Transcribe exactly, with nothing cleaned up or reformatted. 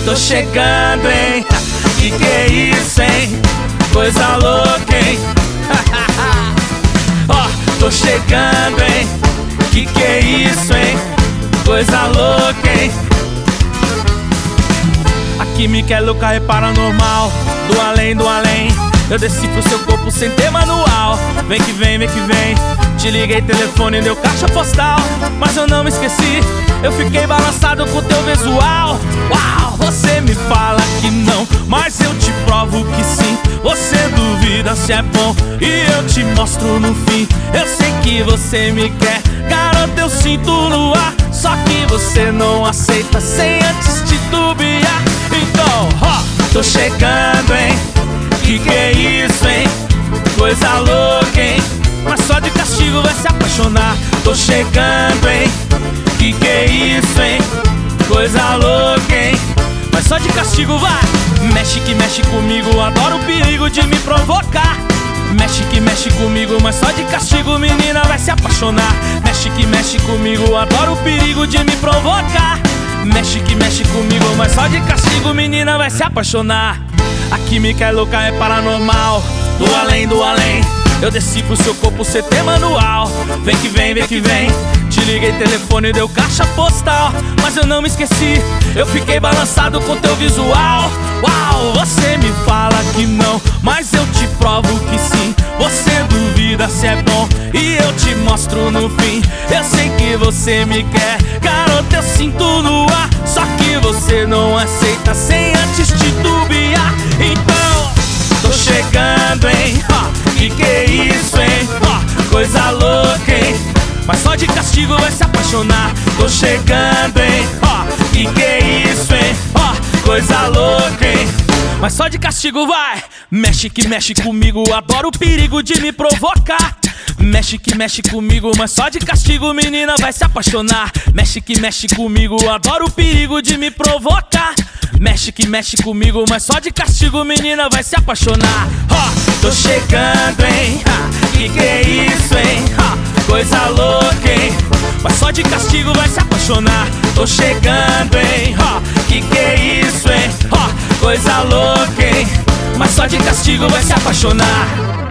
tô chegando, hein? Que que é isso, hein? Coisa louca, hein? Ó, tô chegando, hein? Que que é isso, hein? Coisa louca, hein? A química é louca, é paranormal. Do além, do além, eu decifro seu corpo sem ter manual. Vem que vem, vem que vem. Te liguei telefone, deu caixa postal. Mas eu não me esqueci, eu fiquei balançado com teu visual. Uau, você me fala que não, mas eu te provo que sim. Você duvida se é bom e eu te mostro no fim. Eu sei que você me quer, garota, eu sinto no ar. Só que você não aceita sem antes titubear. Então, ó, tô chegando, hein? Que que é isso, hein? Coisa louca, hein? Mas só de castigo vai se apaixonar. Tô chegando, hein? Que que é isso, hein? Coisa louca, hein? Mas só de castigo vai. Mexe que mexe comigo, adoro o perigo de me provocar. Mexe que mexe comigo, mas só de castigo menina vai se apaixonar. Mexe que mexe comigo, adoro o perigo de me provocar. Mexe que mexe comigo, mas só de castigo menina vai se apaixonar. A química é louca, é paranormal. Do além, do além, eu decifro seu corpo sem ter manual. Vem que vem, vem que vem. Te liguei telefone, deu caixa postal. Mas eu não me esqueci, eu fiquei balançado com teu visual. Uau, você me fala que não, mas eu te provo que sim. Você duvida se é bom e eu te mostro no fim. Eu sei que você me quer, garota, eu sinto no ar. Só que você não aceita sem antes titubear. Então, tô chegando, hein? Ó, que que é isso, hein? Ó, coisa louca, hein? Mas só de castigo vai se apaixonar. Tô chegando, hein? Ó, que que é isso, hein? Ó, coisa louca, hein? Mas só de castigo vai. Mexe que mexe comigo, adoro o perigo de me provocar. Mexe que mexe comigo, mas só de castigo menina vai se apaixonar. Mexe que mexe comigo, adoro o perigo de me provocar. Mexe que mexe comigo, mas só de castigo menina vai se apaixonar. Ó, tô chegando, hein? Ha, que que é isso, hein? Ha, coisa louca, hein? Mas só de castigo vai se apaixonar. Tô chegando, hein? Ha, que que é isso, hein? Ha, coisa louca, hein? Mas só de castigo vai se apaixonar.